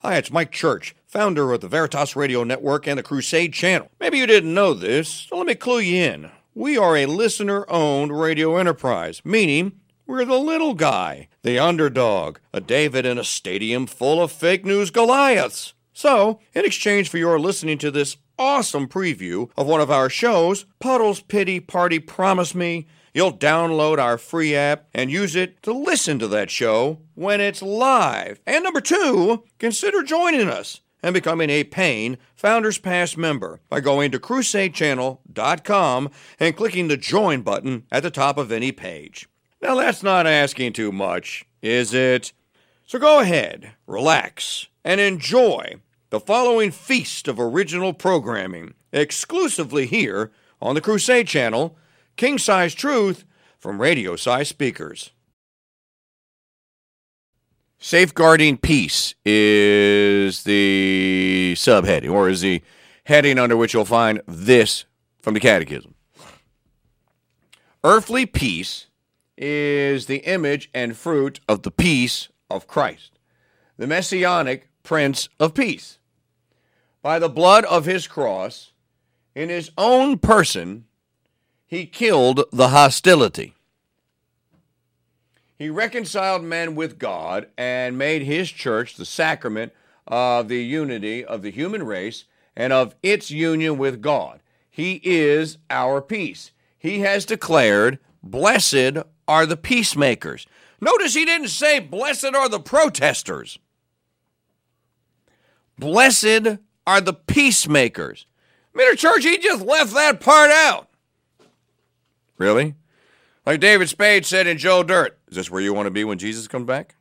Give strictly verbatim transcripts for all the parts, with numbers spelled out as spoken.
Hi, it's Mike Church, founder of the Veritas Radio Network and the Crusade Channel. Maybe you didn't know this, so let me clue you in. We are a listener-owned radio enterprise, meaning we're the little guy, the underdog, a David in a stadium full of fake news Goliaths. So, in exchange for your listening to this awesome preview of one of our shows, Puddle's Pity Party Promise Me, you'll download our free app and use it to listen to that show when it's live. And number two, consider joining us and becoming a paying Founders Pass member by going to crusade channel dot com and clicking the join button at the top of any page. Now that's not asking too much, is it? So go ahead, relax, and enjoy the following feast of original programming exclusively here on the Crusade Channel, King-Size Truth from radio-size speakers. Safeguarding Peace is the subheading, or is the heading under which you'll find this from the Catechism. Earthly peace is the image and fruit of the peace of Christ, the Messianic Prince of Peace. By the blood of his cross, in his own person, he killed the hostility. He reconciled men with God and made his church the sacrament of the unity of the human race and of its union with God. He is our peace. He has declared, "Blessed are the peacemakers." Notice he didn't say, "Blessed are the protesters." Blessed are the peacemakers. Mister Church, he just left that part out. Really? Like David Spade said in Joe Dirt, is this where you want to be when Jesus comes back?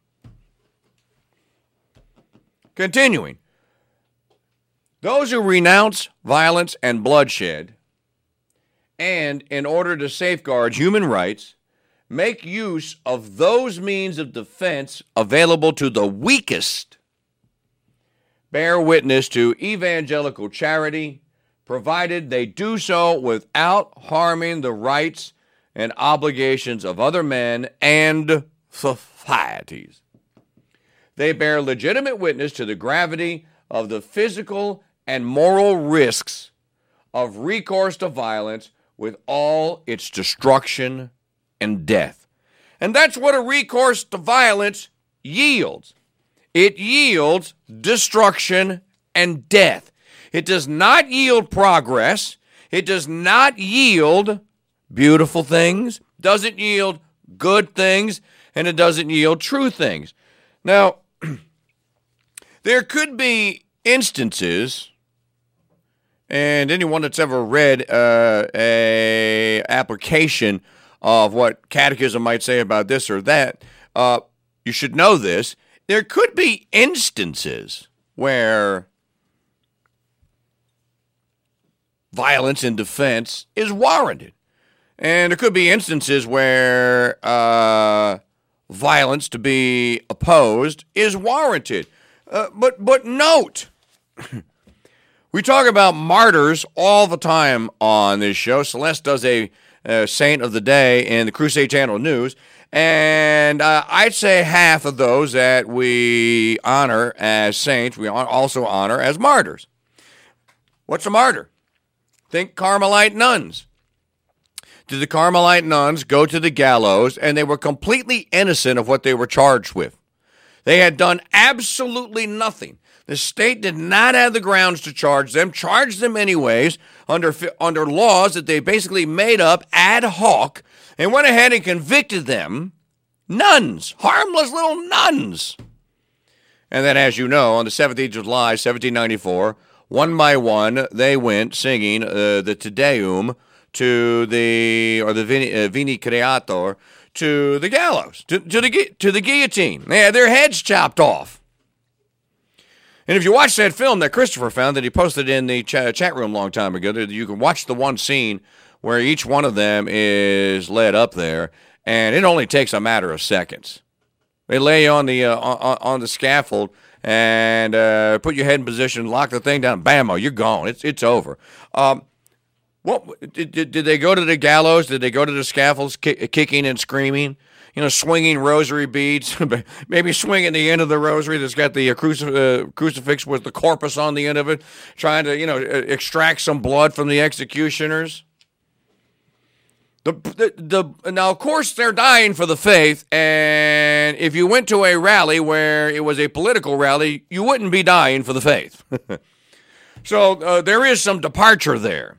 Continuing. Those who renounce violence and bloodshed, and in order to safeguard human rights, make use of those means of defense available to the weakest, bear witness to evangelical charity, provided they do so without harming the rights and obligations of other men and societies. They bear legitimate witness to the gravity of the physical and moral risks of recourse to violence with all its destruction and death. And that's what a recourse to violence yields. It yields destruction and death. It does not yield progress. It does not yield beautiful things, doesn't yield good things, and it doesn't yield true things. Now, there could be instances, and anyone that's ever read uh, a application of what Catechism might say about this or that, uh, you should know this. There could be instances where violence in defense is warranted. And there could be instances where uh, violence to be opposed is warranted. Uh, but but note, we talk about martyrs all the time on this show. Celeste does a, a Saint of the Day in the Crusade Channel News. And uh, I'd say half of those that we honor as saints, we also honor as martyrs. What's a martyr? Think Carmelite nuns. Did the Carmelite nuns go to the gallows and they were completely innocent of what they were charged with? They had done absolutely nothing. The state did not have the grounds to charge them, charged them anyways under, under laws that they basically made up ad hoc and went ahead and convicted them. Nuns, harmless little nuns. And then, as you know, on the seventeenth of July, seventeen ninety-four, one by one, they went singing uh, the Te Deum to the, or the Veni, uh, Veni Creator, to the gallows, to, to, the, to the guillotine. They had their heads chopped off. And if you watch that film that Christopher found, that he posted in the ch- chat room a long time ago, you can watch the one scene where each one of them is led up there, and it only takes a matter of seconds. They lay you on the uh, on, on the scaffold and uh, put your head in position, lock the thing down, bam, oh, you're gone. It's it's over. Um, what did, did, did they go to the gallows? Did they go to the scaffolds ki- kicking and screaming? you know, swinging rosary beads, maybe swinging the end of the rosary that's got the uh, crucif- uh, crucifix with the corpus on the end of it, trying to, you know, extract some blood from the executioners. The, the, the now, of course, they're dying for the faith, and if you went to a rally where it was a political rally, you wouldn't be dying for the faith. So uh, there is some departure there.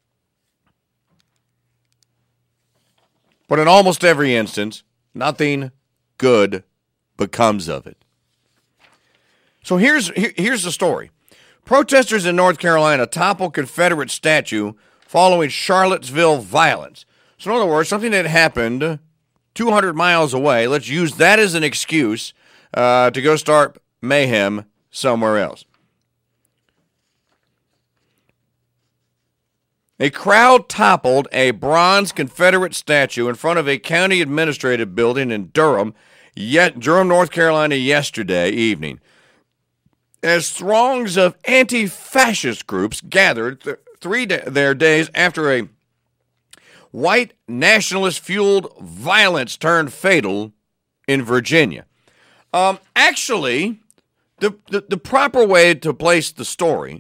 But in almost every instance, nothing good becomes of it. So here's here, here's the story. Protesters in North Carolina topple Confederate statue following Charlottesville violence. So in other words, something that happened two hundred miles away, let's use that as an excuse uh, to go start mayhem somewhere else. A crowd toppled a bronze Confederate statue in front of a county administrative building in Durham, yet Durham, North Carolina, yesterday evening, as throngs of anti-fascist groups gathered th- three da- their days after a white nationalist-fueled violence turned fatal in Virginia. Um, actually, the, the the proper way to place the story.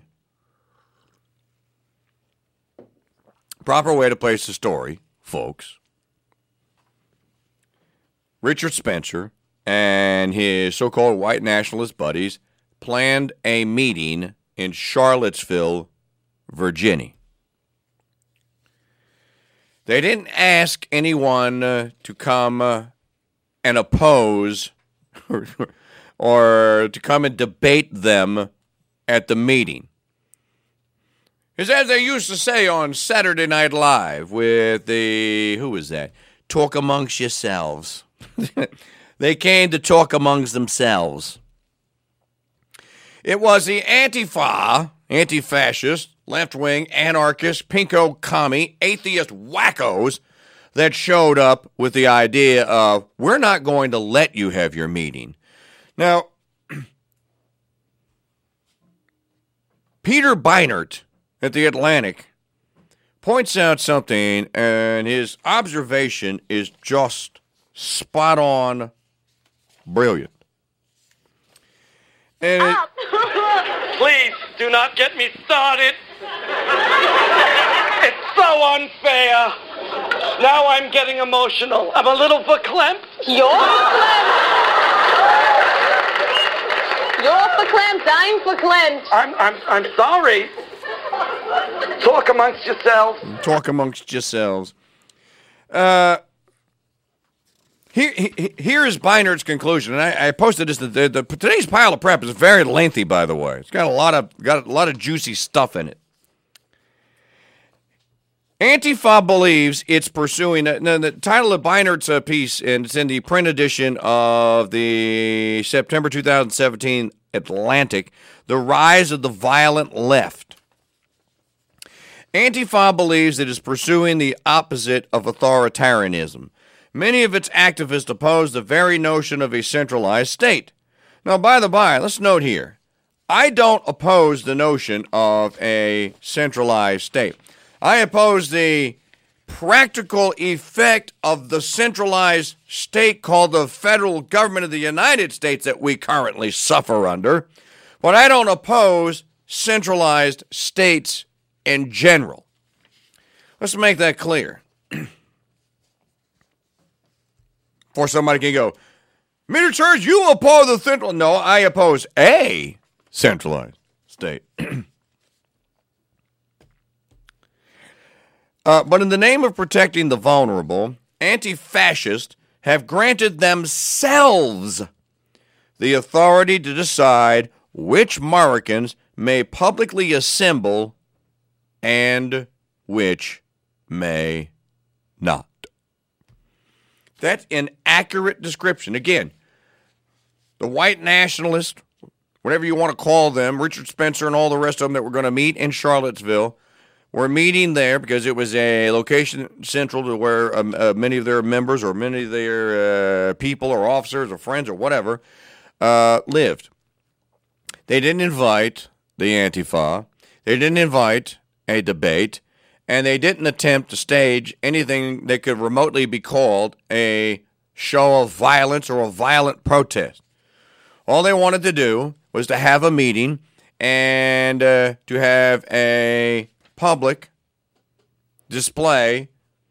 Proper way to place the story, folks. Richard Spencer and his so-called white nationalist buddies planned a meeting in Charlottesville, Virginia. They didn't ask anyone uh, to come uh, and oppose or, or to come and debate them at the meeting. It's as they used to say on Saturday Night Live with the, who was that? Talk amongst yourselves. They came to talk amongst themselves. It was the Antifa, anti-fascist, left-wing, anarchist, pinko commie, atheist wackos that showed up with the idea of, we're not going to let you have your meeting. Now, Peter Beinart at The Atlantic points out something, and his observation is just spot on brilliant. And it, please do not get me started. It's so unfair. Now I'm getting emotional. I'm a little verklempt. You're verklempt. You're verklempt. I'm verklempt. I'm, I'm, I'm sorry. Talk amongst yourselves. Talk amongst yourselves. Uh, here, here is Beinart's conclusion, and I, I posted this. The, the, the, today's pile of prep is very lengthy, by the way. It's got a lot of got a lot of juicy stuff in it. Antifa believes it's pursuing. Uh, the title of Beinart's uh, piece, and it's in the print edition of the September two thousand seventeen Atlantic. The rise of the violent left. Antifa believes it is pursuing the opposite of authoritarianism. Many of its activists oppose the very notion of a centralized state. Now, by the by, let's note here, I don't oppose the notion of a centralized state. I oppose the practical effect of the centralized state called the federal government of the United States that we currently suffer under. But I don't oppose centralized states in general. Let's make that clear. Before somebody can go, Mister Church, you oppose the central. No, I oppose a centralized state. uh, but in the name of protecting the vulnerable, anti-fascists have granted themselves the authority to decide which Americans may publicly assemble and which may not. That's an accurate description. Again, the white nationalists, whatever you want to call them, Richard Spencer and all the rest of them that were going to meet in Charlottesville, were meeting there because it was a location central to where um, uh, many of their members or many of their uh, people or officers or friends or whatever uh, lived. They didn't invite the Antifa. They didn't invite a debate. And they didn't attempt to stage anything that could remotely be called a show of violence or a violent protest. All they wanted to do was to have a meeting and uh, to have a public display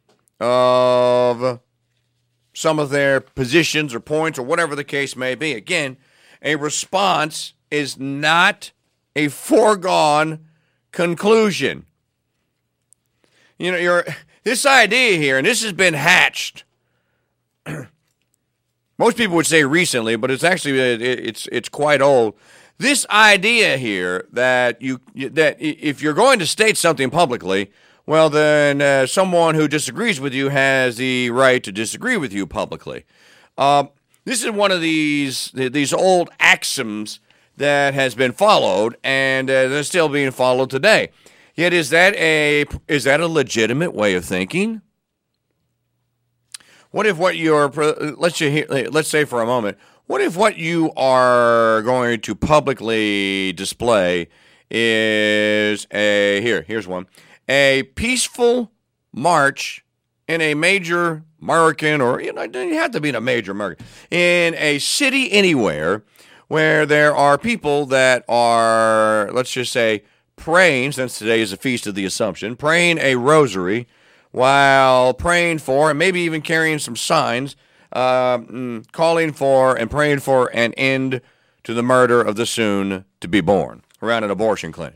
of some of their positions or points or whatever the case may be. Again, a response is not a foregone conclusion. You know, you're, this idea here, and this has been hatched. Most people would say recently, but it's actually it, it's it's quite old. This idea here that you that if you're going to state something publicly, well, then uh, someone who disagrees with you has the right to disagree with you publicly. Uh, this is one of these these old axioms that has been followed, and uh, they're still being followed today. Yet, is that a is that a legitimate way of thinking? What if what you're let's you let's say for a moment, what if what you are going to publicly display is a here here's one a peaceful march in a major American, or you know, it doesn't have to be in a major American, in a city anywhere where there are people that are, let's just say, praying, since today is a feast of the Assumption, praying a rosary while praying for, and maybe even carrying some signs, uh, calling for and praying for an end to the murder of the soon-to-be-born around an abortion clinic.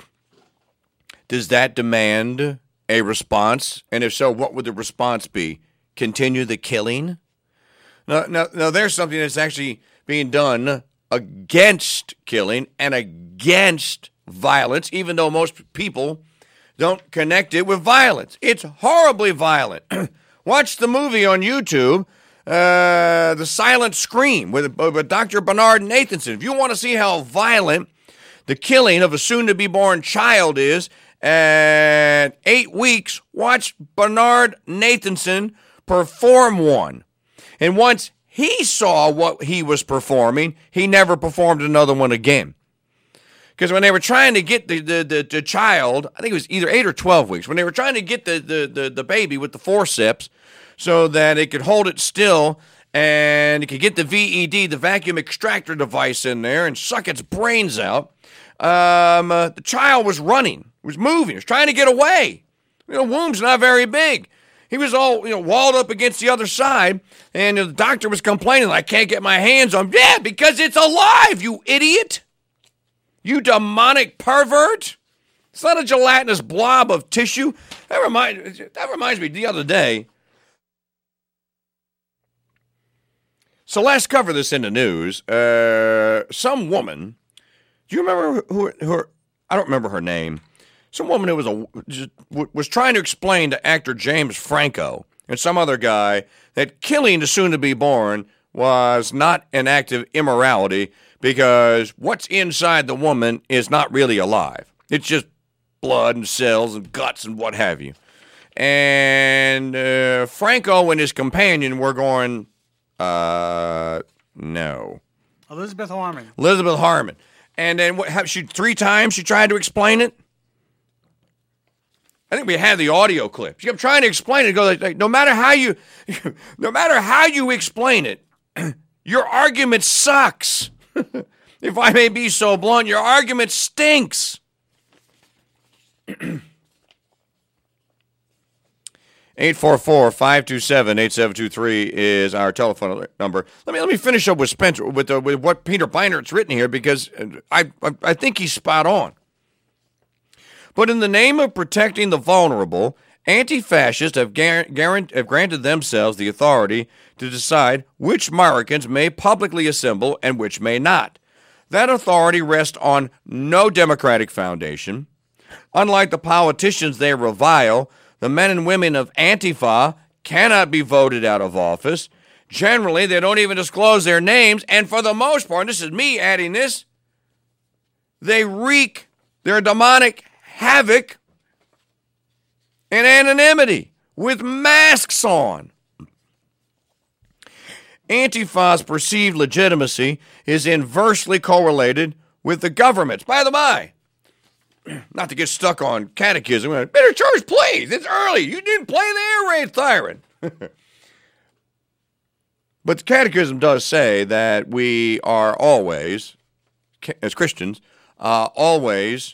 Does that demand a response? And if so, what would the response be? Continue the killing? Now, now, now there's something that's actually being done against killing and against violence, even though most people don't connect it with violence. It's horribly violent. Watch the movie on YouTube, uh, The Silent Scream, with, with Doctor Bernard Nathanson. If you want to see how violent the killing of a soon-to-be-born child is, at eight weeks, watch Bernard Nathanson perform one. And once he saw what he was performing, he never performed another one again. Because when they were trying to get the, the, the, the child, I think it was either eight or twelve weeks, when they were trying to get the, the, the, the baby with the forceps so that it could hold it still and it could get the V E D, the vacuum extractor device, in there and suck its brains out, um, uh, the child was running, was moving, was trying to get away. You know, womb's not very big. He was all, you know, walled up against the other side, and the doctor was complaining, I can't get my hands on him. Yeah, because it's alive, you idiot. You demonic pervert! It's not a gelatinous blob of tissue. That, remind, that reminds me, the other day, so last cover this in the news, uh, some woman, do you remember who, who her, I don't remember her name, some woman who was a, just, was trying to explain to actor James Franco and some other guy that killing the soon-to-be-born was not an act of immorality, because what's inside the woman is not really alive. It's just blood and cells and guts and what have you. And uh, Franco and his companion were going, uh, no. Elizabeth Harmon. Elizabeth Harmon. And then what? Have she three times she tried to explain it? I think we had the audio clip. She kept trying to explain it. It goes like, no matter how you, no matter how you explain it, your argument sucks. If I may be so blunt, your argument stinks. eight four four, five two seven, eight seven two three is our telephone number. Let me let me finish up with Spencer, with, uh, with what Peter Beinert's written here, because I, I I think he's spot on. But in the name of protecting the vulnerable, anti-fascists have, gar- guarant- have granted themselves the authority to decide which Americans may publicly assemble and which may not. That authority rests on no democratic foundation. Unlike the politicians they revile, the men and women of Antifa cannot be voted out of office. Generally, they don't even disclose their names, and for the most part, and this is me adding this, they wreak their demonic havoc in anonymity with masks on. Antifa's perceived legitimacy is inversely correlated with the government's. By the by, not to get stuck on catechism, better church, please. It's early. You didn't play the air raid siren. But the Catechism does say that we are always, as Christians, uh, always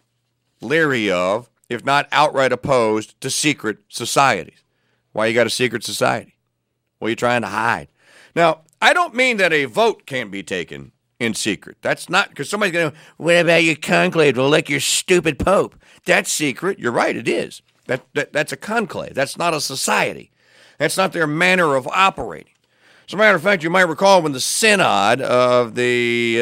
leery of, if not outright opposed to secret societies. Why you got a secret society? What are you trying to hide? Now, I don't mean that a vote can't be taken in secret. That's not, because somebody's going to, what about your conclave? Well, like your stupid pope. That's secret. You're right, it is. That, that That's a conclave. That's not a society. That's not their manner of operating. As a matter of fact, you might recall when the synod of the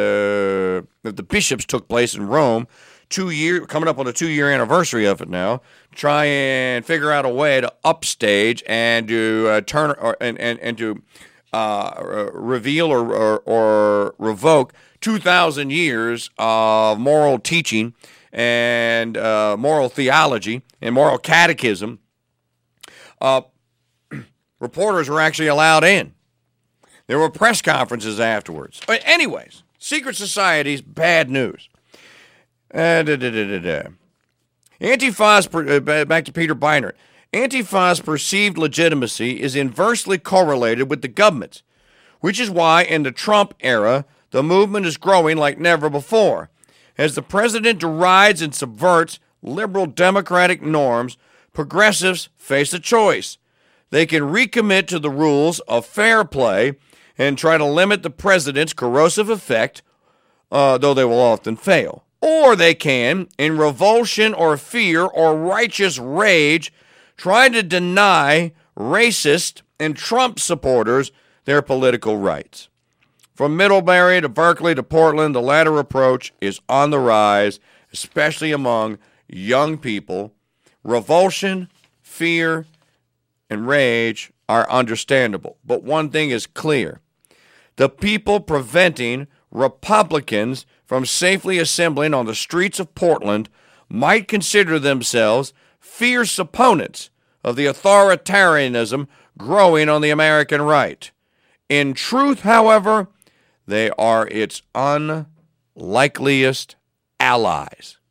uh, of the bishops took place in Rome, two year coming up on the two-year anniversary of it now, try and figure out a way to upstage and to uh, turn or, and, and, and to uh, reveal or, or, or revoke two thousand years of moral teaching and uh, moral theology and moral catechism. Uh, reporters were actually allowed in. There were press conferences afterwards. But anyways, secret societies, bad news. Uh, da, da, da, da, da. Antifa's, uh, back to Peter Beinart, Antifa's perceived legitimacy is inversely correlated with the government's, which is why in the Trump era, the movement is growing like never before. As the president derides and subverts liberal democratic norms, progressives face a choice. They can recommit to the rules of fair play and try to limit the president's corrosive effect, uh, though they will often fail. Or they can, in revulsion or fear or righteous rage, try to deny racist and Trump supporters their political rights. From Middlebury to Berkeley to Portland, the latter approach is on the rise, especially among young people. Revulsion, fear, and rage are understandable. But one thing is clear. The people preventing Republicans from safely assembling on the streets of Portland might consider themselves fierce opponents of the authoritarianism growing on the American right. In truth, however, they are its unlikeliest allies.